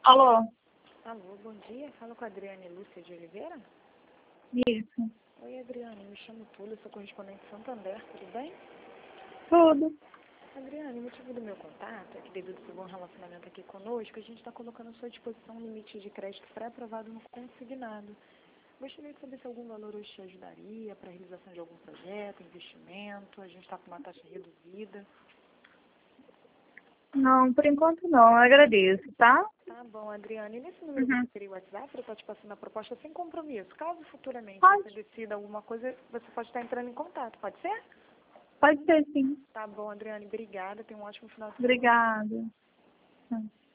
Alô? Alô, bom dia. Fala com a Adriane Lúcia de Oliveira? Isso. Oi, Adriane. Me chamo Túlio, sou correspondente de Santander, tudo bem? Tudo. Adriane, o motivo do meu contato é que devido ao seu bom relacionamento aqui conosco, a gente está colocando à sua disposição um limite de crédito pré-aprovado no consignado. Gostaria de saber se algum valor hoje te ajudaria para a realização de algum projeto, investimento. A gente está com uma taxa reduzida. Não, por enquanto não. Eu agradeço, tá? Tá bom, Adriane. E nesse número você teria o WhatsApp para estar te passando a proposta sem compromisso? Caso futuramente Pode. você decida alguma coisa, você pode estar entrando em contato, pode ser? Pode ser, sim. Tá bom, Adriane. Obrigada. Tenha um ótimo final de semana. Obrigada.